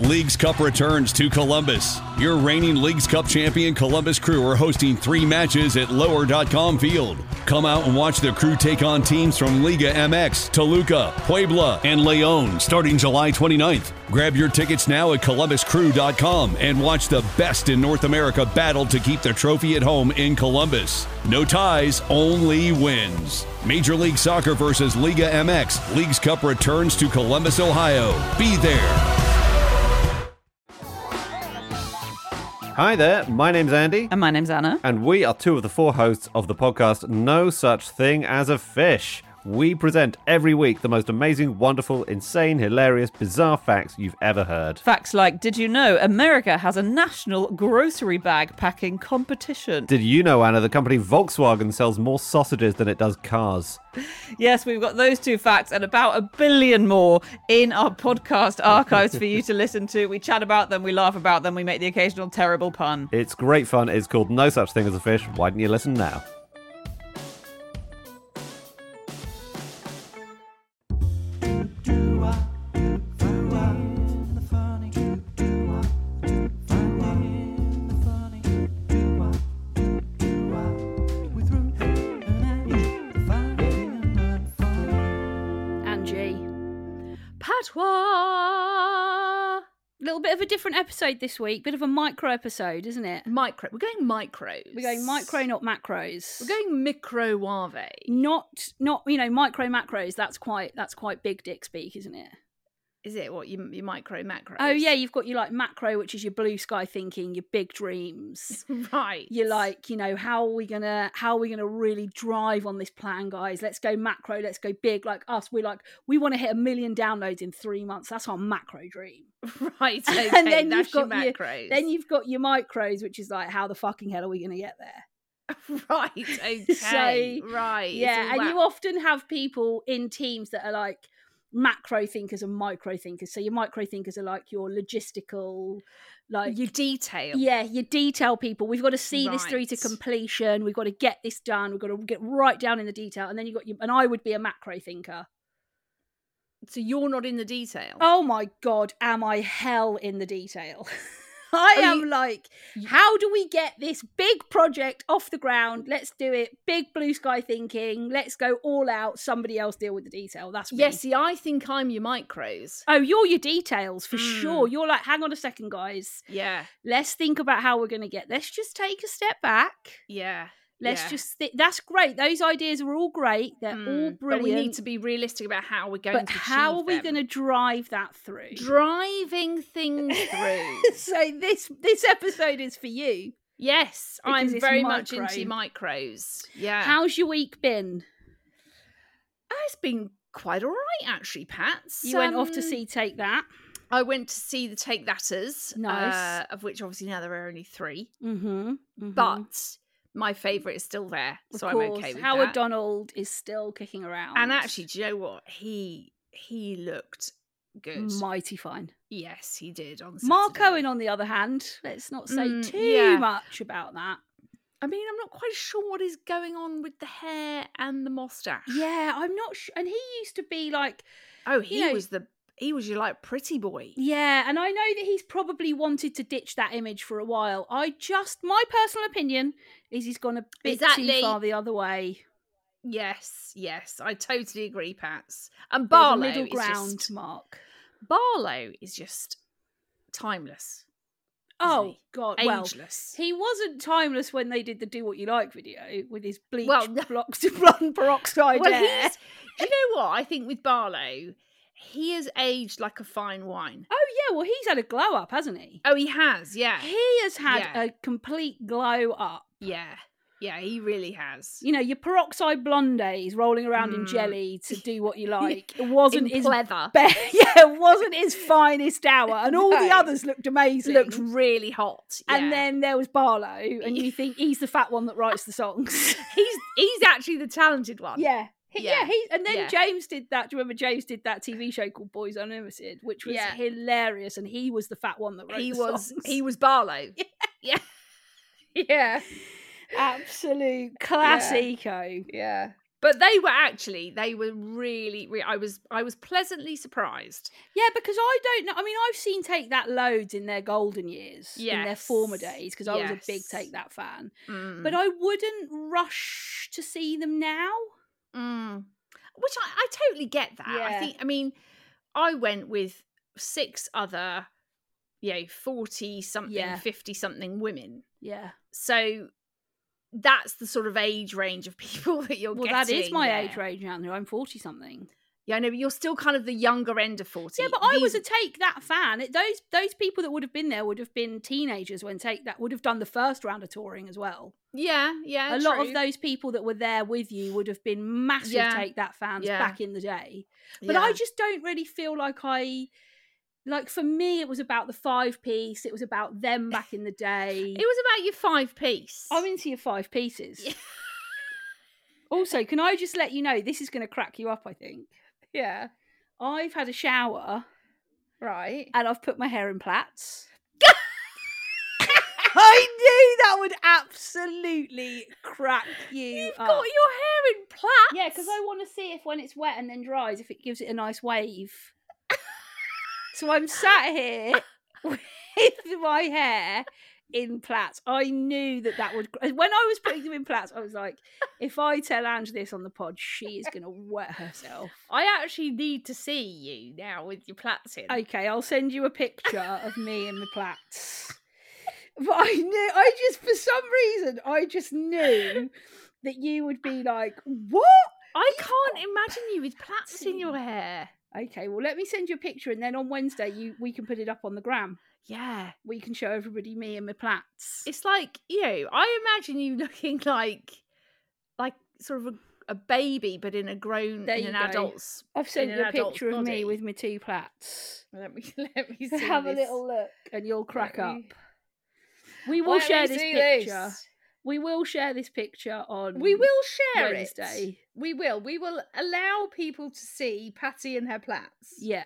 Leagues Cup returns to Columbus. Your reigning Leagues Cup champion Columbus Crew are hosting 3 matches at Lower.com Field. Come out and watch the Crew take on teams from Liga MX, Toluca, Puebla, and León starting July 29th. Grab your tickets now at ColumbusCrew.com and watch the best in North America battle to keep the trophy at home in Columbus. No ties, only wins. Major League Soccer versus Liga MX. Leagues Cup returns to Columbus, Ohio. Be there. Hi there, my name's Andy. And my name's Anna. And we are 2 of the 4 hosts of the podcast No Such Thing as a Fish. We present every week the most amazing, wonderful, insane, hilarious, bizarre facts you've ever heard. Facts like, did you know America has a national grocery bag packing competition? Did you know, Anna, the company Volkswagen sells more sausages than it does cars? Yes, we've got those 2 facts and about 1 billion more in our podcast archives for you to listen to. We chat about them, we laugh about them, we make the occasional terrible pun. It's great fun. It's called No Such Thing as a Fish. Why don't you listen now? Patois. Little bit of a different episode this week. Bit of a micro episode, isn't it? Micro. We're going micros. We're going micro, not macros. We're going microwave. Not micro macros. That's quite big dick speak, isn't it? Is it what your micro macros? Oh yeah, you've got your like macro, which is your blue sky thinking, your big dreams. Right. You're like, how are we gonna really drive on this plan, guys? Let's go macro, let's go big. Like us, we want to hit 1 million downloads in 3 months. That's our macro dream. Right. Okay. And then that's you've got your macros. Then you've got your micros, which is like, how the fucking hell are we gonna get there? Right. Okay. Right. Yeah, and you often have people in teams that are like macro thinkers and micro thinkers. So your micro thinkers are like your logistical, like you detail. Yeah, you detail people. We've got to see this through to completion. We've got to get this done. We've got to get right down in the detail. And then and I would be a macro thinker. So you're not in the detail. Oh my God, am I hell in the detail? I am like, how do we get this big project off the ground? Let's do it. Big blue sky thinking. Let's go all out. Somebody else deal with the detail. That's me. Yeah, see, I think I'm your micros. Oh, you're your details for sure. You're like, hang on a second, guys. Yeah. Let's think about how we're going to get. Let's just take a step back. Yeah. Let's just that's great. Those ideas are all great. They're all brilliant. But we need to be realistic about how we're going to achieve how are we them. going to drive that through? Driving things through. So this episode is for you. Yes, Because I'm it's very micro. much into micros. Yeah. How's your week been? It's been quite all right, actually, Pat. You went off to see Take That. I went to see the Take Thaters. Nice. Of which obviously now there are only 3. Mm-hmm. But my favourite is still there, so I'm okay with Howard that. Donald is still kicking around. And actually, do you know what? He looked good. Mighty fine. Yes, he did on Mark Saturday. Owen, on the other hand, let's not say too much about that. I mean, I'm not quite sure what is going on with the hair and the moustache. Yeah, I'm not sure. And he used to be like... Oh, he was your like pretty boy. Yeah, and I know that he's probably wanted to ditch that image for a while. My personal opinion is he's gone a bit too far the other way. Yes, I totally agree, Pats. And Barlow middle is ground, just, Mark. Barlow is just timeless. Oh God, ageless. Well, he wasn't timeless when they did the "Do What You Like" video with his bleach blocks of blonde peroxide hair. Do you know what I think with Barlow? He has aged like a fine wine. Oh yeah, well he's had a glow up, hasn't he? Oh, he has, yeah. He has had a complete glow up. Yeah, he really has. You know, your peroxide blondes rolling around in jelly to do what you like. It wasn't his pleather. It wasn't his finest hour, and all the others looked amazing. Looked really hot. Yeah. And then there was Barlow, and you think he's the fat one that writes the songs. he's actually the talented one. Yeah. And then James did that. Do you remember James did that TV show called Boys Unlimited, which was hilarious, and he was the fat one that wrote the songs. He was Barlow. Yeah. Absolute classico. Yeah. But they were really, I was pleasantly surprised. Yeah, because I don't know. I mean, I've seen Take That loads in their golden years, in their former days, because I was a big Take That fan. But I wouldn't rush to see them now. Which I totally get that. Yeah. I went with 6 other, 40-something, 50-something women. Yeah. So that's the sort of age range of people that you're getting. Well, that is my there. age range now. I'm 40-something. Yeah, I know, but you're still kind of the younger end of 40. Yeah, but I was a Take That fan. Those people that would have been there would have been teenagers when Take That would have done the first round of touring as well. Yeah, a lot of those people that were there with you would have been massive Take That fans back in the day. But I just don't really feel like for me, it was about the 5-piece. It was about them back in the day. It was about your 5-piece. I'm into your 5 pieces. Yeah. Also, can I just let you know, this is going to crack you up, I think. Yeah. I've had a shower. Right. And I've put my hair in plaits. I knew that would absolutely crack you You've up. got your hair in plaits? Yeah, because I want to see if when it's wet and then dries, if it gives it a nice wave. So I'm sat here with my hair in plaits. I knew that would... When I was putting them in plaits, I was like, if I tell Ange this on the pod, she is going to wet herself. I actually need to see you now with your plaits in. Okay, I'll send you a picture of me in my plaits. But for some reason, I just knew that you would be like, what? I can't imagine you with plaits in your hair. Okay, well, let me send you a picture, and then on Wednesday, we can put it up on the gram. Yeah. We can show everybody me and my plaits. It's like, I imagine you looking like sort of a baby, but in an adult's. I've sent you a picture of me with my 2 plaits. Let me see. Have a little look, and you'll crack up. We will share this picture. We will share this picture on We will share Wednesday. it. We will. We will allow people to see Patty and her plaits. Yeah.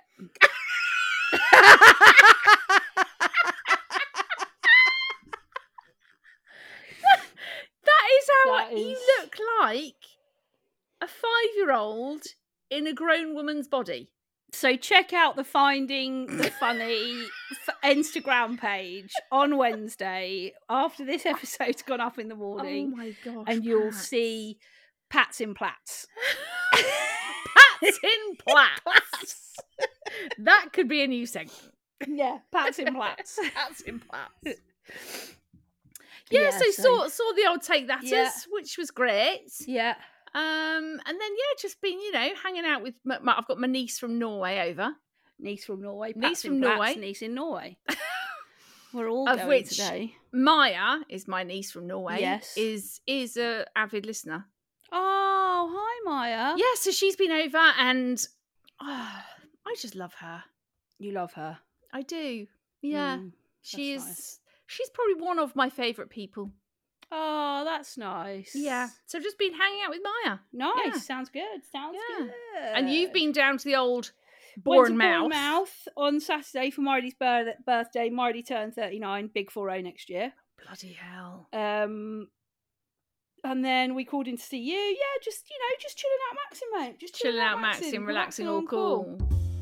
That is how you look like a 5-year-old in a grown woman's body. So check out the Finding the Funny Instagram page on Wednesday after this episode's gone up in the morning. Oh my gosh. And you'll see Pats in Plaits. Pats in Plaits. That could be a new segment. Yeah, Pats in Plaits. Pats in Plaits. Yeah, so saw the old Take Thaters, which was great. Yeah. And then just been hanging out with I've got my niece from Norway over. Niece from Norway. Niece from Norway. Niece in Norway. We're all of going which today. Maya is my niece from Norway. Yes. Is a avid listener. Oh, hi Maya. Yeah, so she's been over, and I just love her. You love her. I do. Yeah, she's nice. She's probably one of my favourite people. Oh, that's nice. Yeah. So I've just been hanging out with Maya. Nice. Yeah. Sounds good. Good. And you've been down to the old Bournemouth on Saturday for Marty's birthday. Marty turned 39, big 40 next year. Bloody hell. And then we called in to see you. Yeah, just chilling out Maxim, mate. Just chilling out Maxim, relaxing, all cool.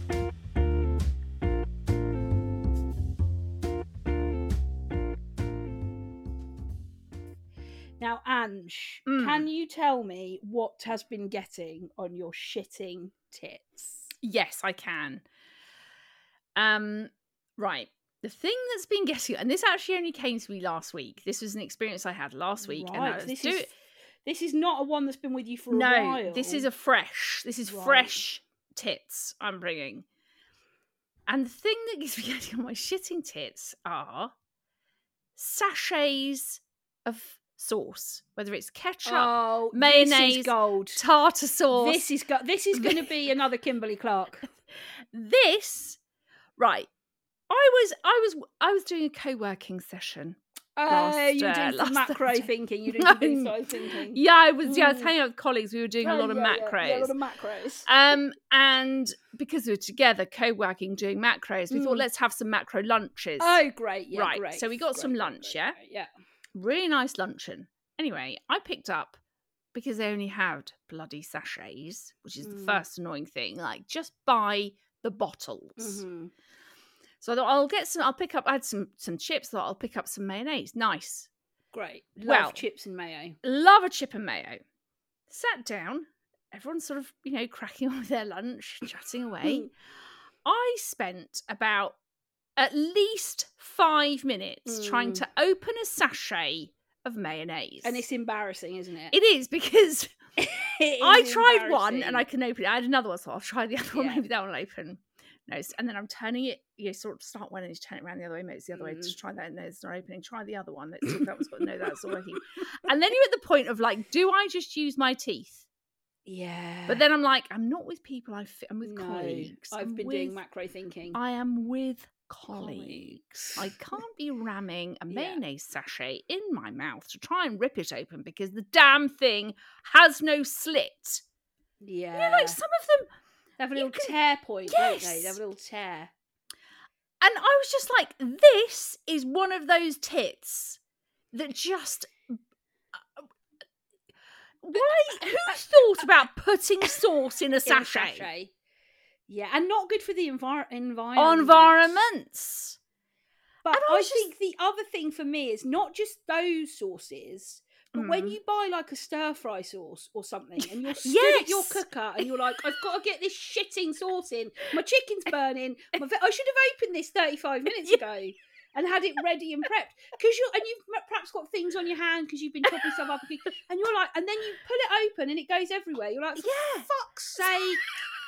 Now, Ange, can you tell me what has been getting on your shitting tits? Yes, I can. Right. The thing that's been getting, and this actually only came to me last week. This was an experience I had last week. Right. And this is not a one that's been with you for a while. No, this is fresh tits I'm bringing. And the thing that gets me getting on my shitting tits are sachets of sauce, whether it's ketchup, mayonnaise, this is gold. tartar sauce. This is going to be another Kimberly Clark. Right. I was doing a co-working session. You did some macro thinking. You did some inside thinking. Yeah, I was hanging out with colleagues. We were doing a lot of macros. Yeah, a lot of macros. And because we were together co-working doing macros, we thought let's have some macro lunches. Oh, great! Yeah, right. Great. So we got some lunch. Yeah. Really nice luncheon. Anyway, I picked up because they only had bloody sachets, which is the Mm. first annoying thing. Like, just buy the bottles. Mhm. So I thought I'll pick up. I had some chips. Thought I'll pick up some mayonnaise. Nice. Great. Love Well- chips and mayo. Love a chip and mayo. Sat down. Everyone's sort of, cracking on with their lunch, chatting away. I spent about at least 5 minutes trying to open a sachet of mayonnaise. And it's embarrassing, isn't it? It is, because It I is tried one and I embarrassing. can open it. I had another one, so I'll try the other one. Yeah. Maybe that one will open. No, and then I'm turning it. You sort of start one and you turn it around the other way. Maybe it's the other way. Just try that. No, it's not opening. Try the other one. Let's see if that one's got. No, that's not working. And then you're at the point of like, do I just use my teeth? Yeah. But then I'm like, I'm not with people. I'm with no, colleagues. I've I'm been with, doing macro thinking. I am with colleagues. I can't be ramming a Yeah. mayonnaise sachet in my mouth to try and rip it open because the damn thing has no slit. Yeah. Like some of them. They have a you little can- tear point, don't they? Yes. They have a little tear. And I was just like, this is one of those tits that just. Why? Who thought about putting sauce in a In a sachet? Yeah, and not good for the environment. Environments. But And I I was think the other thing for me is not just those sauces, but when you buy like a stir fry sauce or something and you're stood at your Yes. cooker and you're like, I've got to get this shitting sauce in, my chicken's burning, I should have opened this 35 minutes ago and had it ready and prepped. You've perhaps got things on your hand because you've been chopping stuff up and you're like, and then you pull it open and it goes everywhere. You're like, for fuck's sake.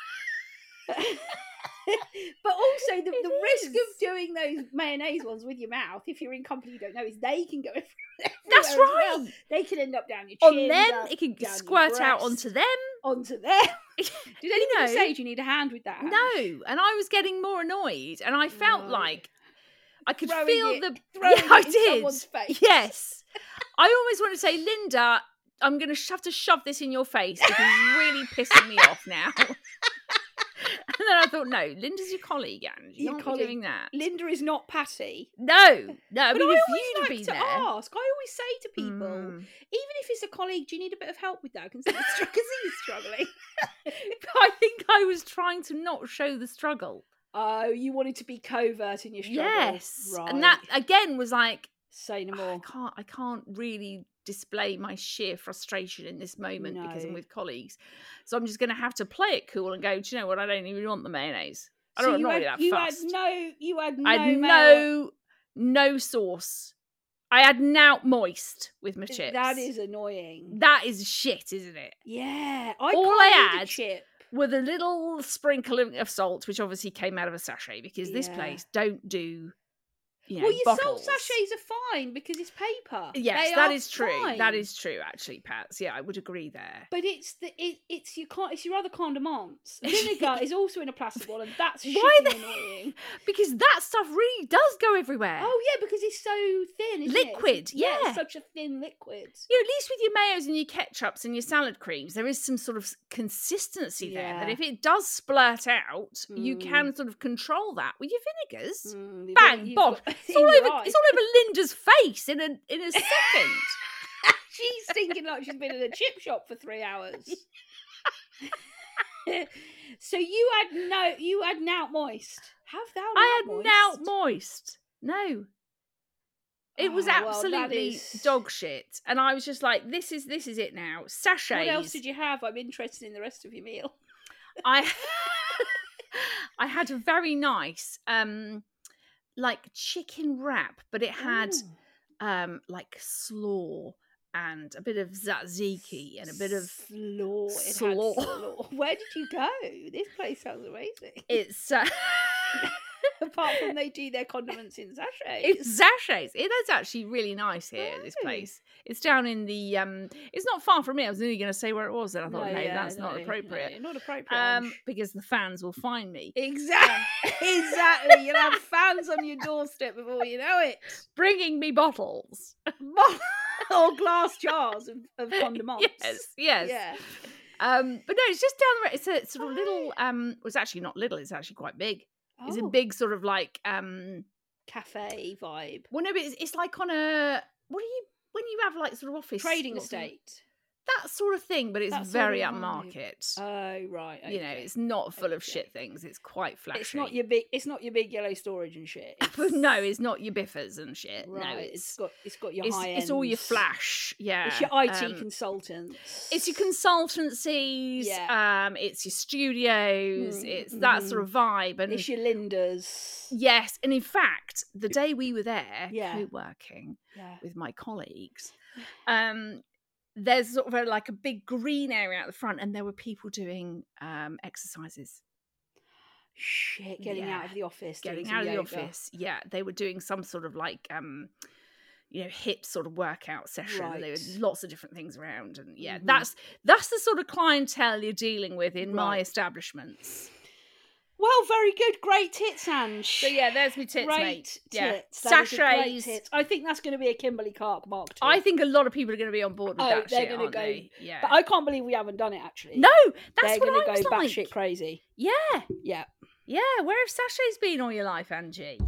But also the risk of doing those mayonnaise ones with your mouth, if you're in company you don't know, is they can go everywhere. That's as well. right. They can end up down your On chin, them, down- it can down your squirt out breast, onto them. onto them. Did anybody know. say, do you need a hand with that? No, and I was getting more annoyed, and I felt Right. like I could Throwing feel it- the. throwing Yeah, I it in did. someone's face. Yes, I always want to say, Linda, I'm going to have to shove this in your face because it's really pissing me off now. And then I thought, no, Linda's your colleague, and you Your can't colleague. be doing that. Linda is not Patty. No. I But mean, I if always you'd have like been to there. ask. I always say to people, Mm. even if it's a colleague, do you need a bit of help with that? Because he's struggling. I think I was trying to not show the struggle. Oh, you wanted to be covert in your struggle. Yes, Right. and that again was like, Say no more. I can't really display my sheer frustration in this moment because I'm No. with colleagues. So I'm just going to have to play it cool and go, do you know what? I don't even want the mayonnaise. I don't you want had, that you fussed. had I had mayo. no sauce. I had now moist with my chips. That is annoying. That is shit, isn't it? Yeah. All can't I eat a had chip. With a little sprinkle of salt, which obviously came out of a sachet because this Yeah. place don't do, Well, your bottles. salt sachets are fine because it's paper. Yes, They that are is true. fine. That is true, actually, Pats. Yeah, I would agree there. But it's your other condiments. Vinegar is also in a plastic bottle, and that's Why shitting annoying. Because that stuff really does go everywhere. Oh yeah, because it's so thin, isn't it? Liquid, yeah. It's such a thin liquid. At least with your mayos and your ketchups and your salad creams, there is some sort of consistency there. That Yeah. if it does splurt out, you Mm. can sort of control that with your vinegars. The Bang, you've bosh! got- It's all in your over. eye. It's all over Linda's face in a second. She's thinking like she's been in a chip shop for 3 hours. So you had now moist. Have thou I had moist? now moist. No. It was Oh, well, that absolutely is- dog shit. And I was just like, this is it now. Sachets. What else did you have? I'm interested in the rest of your meal. I I had a very nice like chicken wrap, but it had Ooh. like slaw and a bit of tzatziki and a bit of slaw. It had slaw. slaw. Where did you go? This place sounds amazing. it's Apart from they do their condiments in sachets. it's sachets. It is actually really nice here, this Oh. place. It's down in the it's not far from me. I was only going to say where it was and I thought, no, yeah, that's not appropriate. No, not appropriate. Because the fans will find me. Exactly. You'll have fans on your doorstep before you know it. Bringing me bottles. Or glass jars of condiments. Yes. Yeah. But no, it's just down the road. It's a sort of little well, it's actually not little, it's actually quite big. It's a Oh, big sort of like cafe vibe. well no, but it's like on a what do you when you have like sort of office Trading lots of- estate. that sort of thing, but it's That sort very of vibe. upmarket. Oh right, okay. You know, it's not full of Okay. shit things. It's quite flashy. It's not your big yellow storage and shit. No, it's not your biffers and shit. Right. No, it's got your it's, high it's all your ends. flash. Yeah, It's your IT consultants. It's your consultancies. Yeah. It's your studios. It's that sort of vibe. And it's your Lindas. yes, and in fact, the day we were there co-working with my colleagues, there's sort of a big green area at the front, and there were people doing exercises. Shit, getting out of the office. Getting out of the office. Yeah, they were doing some sort of HIIT sort of workout session. Right. There were lots of different things around, and that's the sort of clientele you're dealing with in my establishments. Well, very good. Great tits, Ange. So yeah, there's my tits, great mate. Tits. Yeah. That was a great Sachets. tits. I think that's going to be a Kimberly Clark Mark II. I think a lot of people are going to be on board with that they're shit, gonna aren't go. they? Yeah. But I can't believe we haven't done it actually. No, that's they're what gonna I was go like. batshit crazy. Yeah. Yeah. Yeah. Where have sachets been all your life, Angie?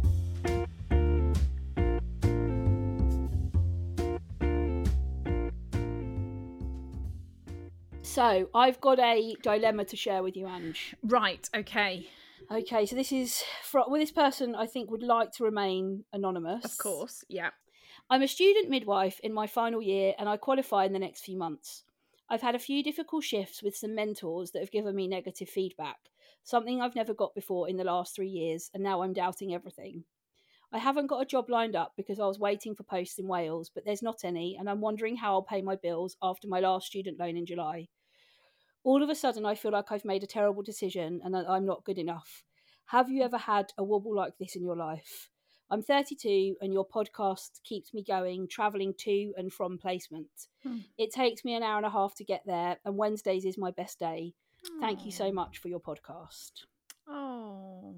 So I've got a dilemma to share with you, Ange. Right. Okay. Okay, so this is this person I think would like to remain anonymous. Of course. Yeah. I'm a student midwife in my final year and I qualify in the next few months. I've had a few difficult shifts with some mentors that have given me negative feedback, something I've never got before in the last 3 years, and now I'm doubting everything. I haven't got a job lined up because I was waiting for posts in Wales, but there's not any, and I'm wondering how I'll pay my bills after my last student loan in July. All of a sudden, I feel like I've made a terrible decision and that I'm not good enough. Have you ever had a wobble like this in your life? I'm 32 and your podcast keeps me going, travelling to and from placement. It takes me an hour and a half to get there, and Wednesdays is my best day. Thank you so much for your podcast. Oh.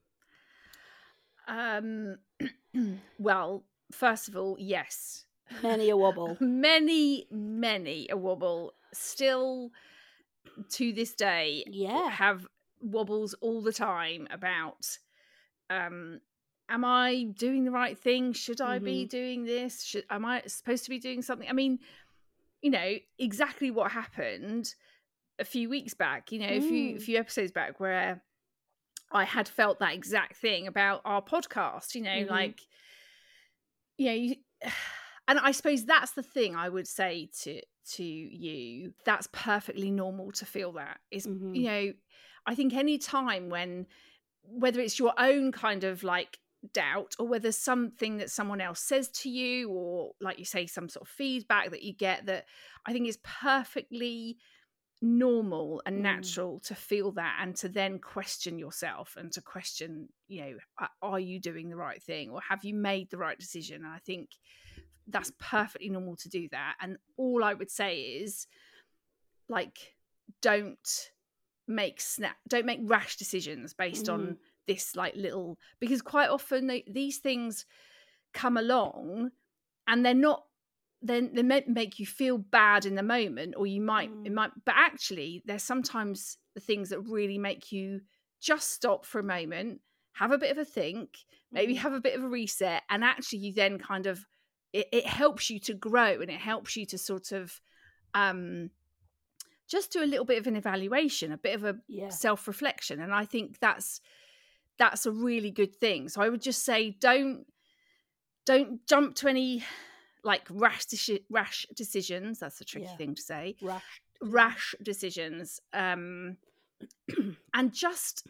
Well, first of all, yes. Many a wobble. Many a wobble. Still to this day, have wobbles all the time about am I doing the right thing? Should I be doing this? Am I supposed to be doing something? I mean, you know, exactly what happened a few weeks back, you know, a few episodes back, where I had felt that exact thing about our podcast, you know, like, you know, and I suppose that's the thing I would say to you. That's perfectly normal to feel that is, you know, I think any time when, whether it's your own kind of like doubt or whether something that someone else says to you, or like you say, some sort of feedback that you get, that I think is perfectly normal and natural to feel that, and to then question yourself and to question, you know, are you doing the right thing, or have you made the right decision? And I think that's perfectly normal to do that. And all I would say is, like, don't make rash decisions based on this like little, because quite often these things come along and they're not, then they may make you feel bad in the moment, or you might but actually there's sometimes the things that really make you just stop for a moment, have a bit of a think, maybe have a bit of a reset, and actually you then kind of it helps you to grow, and it helps you to sort of just do a little bit of an evaluation, a bit of a self-reflection. And I think that's a really good thing. So I would just say don't jump to any like rash decisions. That's a tricky thing to say. Rash decisions. And just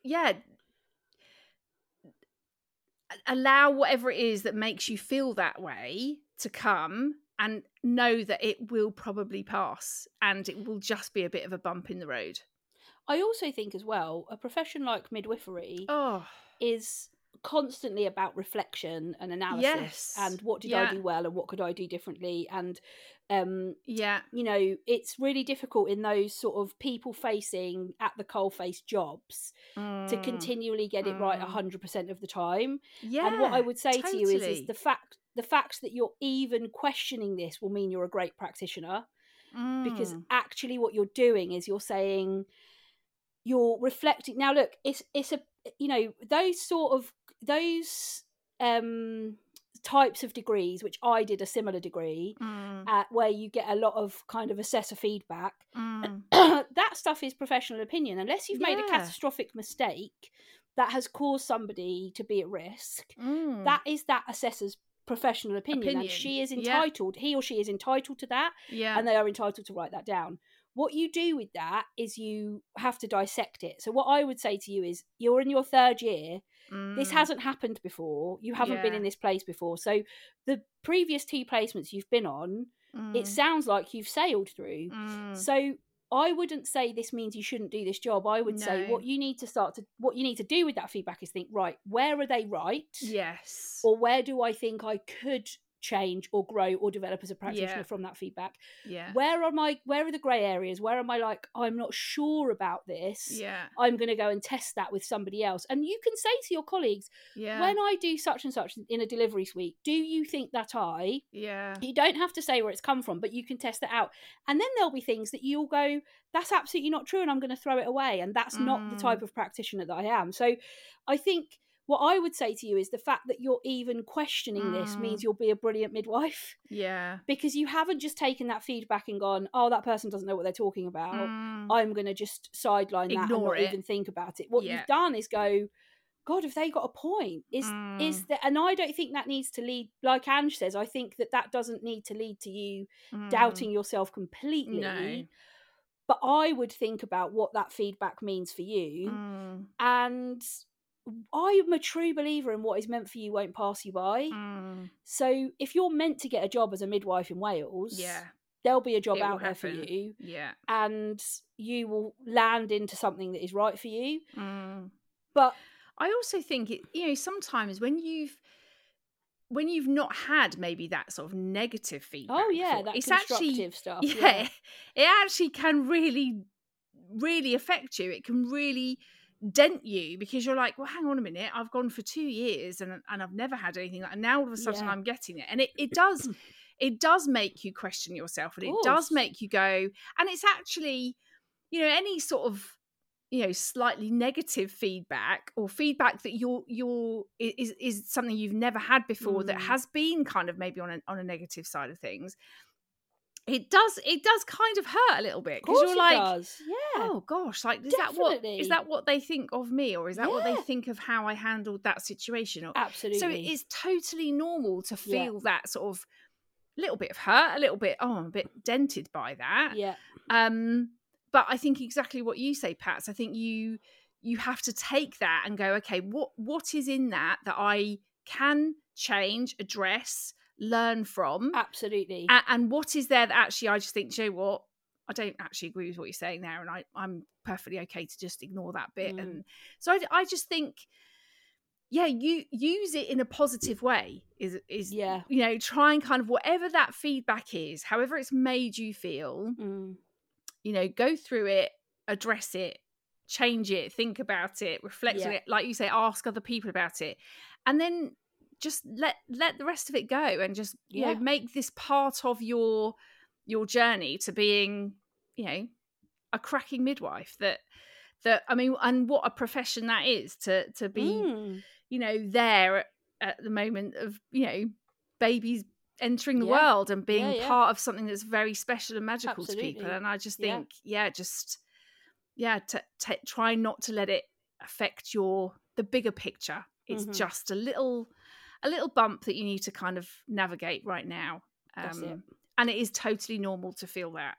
allow whatever it is that makes you feel that way to come, and know that it will probably pass, and it will just be a bit of a bump in the road. I also think as well, a profession like midwifery is constantly about reflection and analysis, and what did I do well and what could I do differently, and you know, it's really difficult in those sort of people facing at the coalface jobs to continually get it right 100% of the time. And what I would say to you is the fact that you're even questioning this will mean you're a great practitioner, because actually what you're doing is you're reflecting. Now look, it's a, you know, those types of degrees, which I did a similar degree, where you get a lot of kind of assessor feedback. That stuff is professional opinion. Unless you've made a catastrophic mistake that has caused somebody to be at risk, that is that assessor's professional opinion. And she is entitled, he or she is entitled to that, and they are entitled to write that down. What you do with that is you have to dissect it. So what I would say to you is, you're in your 3rd year. This hasn't happened before. You haven't been in this place before. So the previous 2 placements you've been on, it sounds like you've sailed through. So I wouldn't say this means you shouldn't do this job. I would say what you need to do with that feedback is think, right, where are they right? Yes. Or where do I think I could change or grow or develop as a practitioner from that feedback? Where are the grey areas? Where am I like, I'm not sure about this? I'm going to go and test that with somebody else. And you can say to your colleagues, when I do such and such in a delivery suite, do you think that you don't have to say where it's come from, but you can test it out. And then there'll be things that you'll go, that's absolutely not true, and I'm going to throw it away. And that's not the type of practitioner that I am. So I think what I would say to you is the fact that you're even questioning this means you'll be a brilliant midwife. Because you haven't just taken that feedback and gone, oh, that person doesn't know what they're talking about. I'm going to just sideline that and not even think about it. What you've done is go, God, have they got a point? Is that? And I don't think that needs to lead, like Ange says, I think that doesn't need to lead to you doubting yourself completely. No. But I would think about what that feedback means for you. And I'm a true believer in what is meant for you won't pass you by. So if you're meant to get a job as a midwife in Wales, there'll be a job out there for you, and you will land into something that is right for you. But I also think sometimes when you've not had maybe that sort of negative feedback, that it's constructive stuff. It actually can really, really affect you. It can really dent you, because you're like, well, hang on a minute, I've gone for 2 years and I've never had anything like, and now all of a sudden I'm getting it. And it does make you question yourself, and it does make you go, and it's actually, any sort of, slightly negative feedback, or feedback that is something you've never had before, that has been kind of maybe on a negative side of things. It does kind of hurt a little bit, because you're like, oh gosh, like is that what they think of me, or is that what they think of how I handled that situation? Absolutely. So it is totally normal to feel that sort of little bit of hurt, a little bit, I'm a bit dented by that. But I think exactly what you say, Pats. I think you have to take that and go, okay, what is in that I can change, address, learn from? Absolutely. And what is there that actually I just think, you know what, I don't actually agree with what you're saying there, and I'm perfectly okay to just ignore that bit. And so I just think, you use it in a positive way, is try and kind of, whatever that feedback is, however it's made you feel, go through it, address it, change it, think about it, reflect on it, like you say, ask other people about it, and then just let the rest of it go, and just make this part of your journey to being a cracking midwife. That I mean, and what a profession that is, to be there at the moment of babies entering the world and being part of something that's very special and magical to people. And I just think try not to let it affect the bigger picture. It's just a little bump that you need to kind of navigate right now. And it is totally normal to feel that.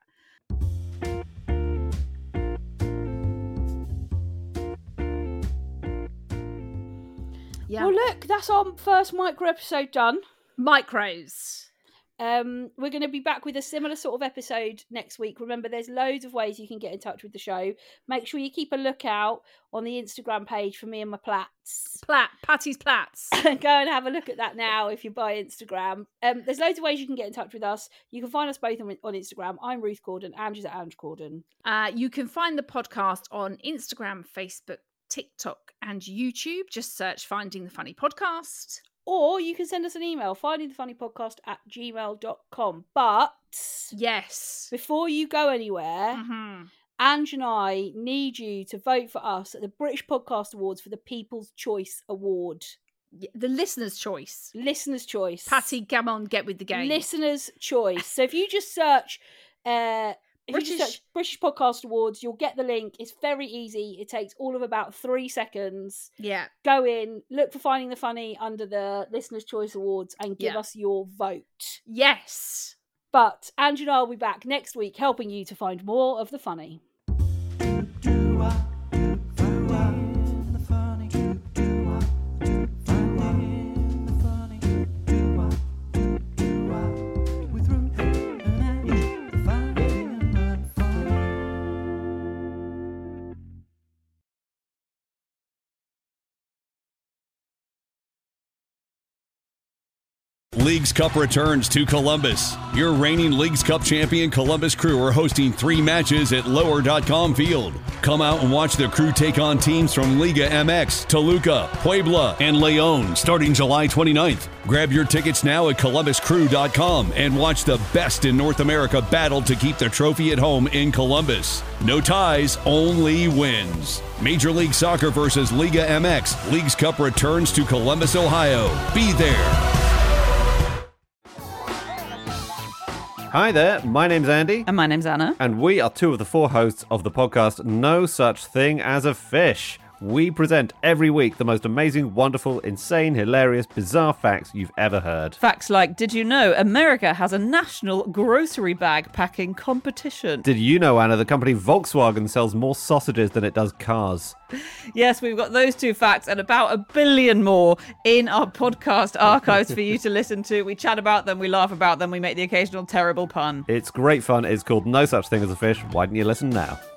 Well, look, that's our first micro episode done. Micros. We're going to be back with a similar sort of episode next week. Remember, there's loads of ways you can get in touch with the show. Make sure you keep a lookout on the Instagram page for me and my plats. Patty's Plats. Go and have a look at that now if you buy Instagram. There's loads of ways you can get in touch with us. You can find us both on Instagram. I'm Ruth Corden. Andrew's at Ange Corden. You can find the podcast on Instagram, Facebook, TikTok and YouTube. Just search Finding the Funny Podcast. Or you can send us an email, findingthefunnypodcast@gmail.com. But yes, before you go anywhere, Ange and I need you to vote for us at the British Podcast Awards for the People's Choice Award. The listener's choice. Listener's choice. Patty, come on, get with the game. Listener's choice. So if you just search British Podcast Awards, you'll get the link. It's very easy. It takes all of about 3 seconds. Yeah. Go in, look for Finding the Funny under the Listener's Choice Awards and give us your vote. Yes. But Angie and I will be back next week helping you to find more of the funny. Leagues Cup returns to Columbus. Your reigning Leagues Cup champion Columbus Crew are hosting 3 matches at Lower.com Field. Come out and watch the Crew take on teams from Liga MX, Toluca, Puebla, and León starting July 29th. Grab your tickets now at ColumbusCrew.com and watch the best in North America battle to keep the trophy at home in Columbus. No ties, only wins. Major League Soccer versus Liga MX. Leagues Cup returns to Columbus, Ohio. Be there. Hi there, my name's Andy. And my name's Anna. And we are 2 of the 4 hosts of the podcast No Such Thing as a Fish. We present every week the most amazing, wonderful, insane, hilarious, bizarre facts you've ever heard. Facts like, did you know America has a national grocery bag packing competition? Did you know, Anna, the company Volkswagen sells more sausages than it does cars? Yes, we've got those 2 facts and about 1 billion more in our podcast archives for you to listen to. We chat about them, we laugh about them, we make the occasional terrible pun. It's great fun. It's called No Such Thing as a Fish. Why don't you listen now?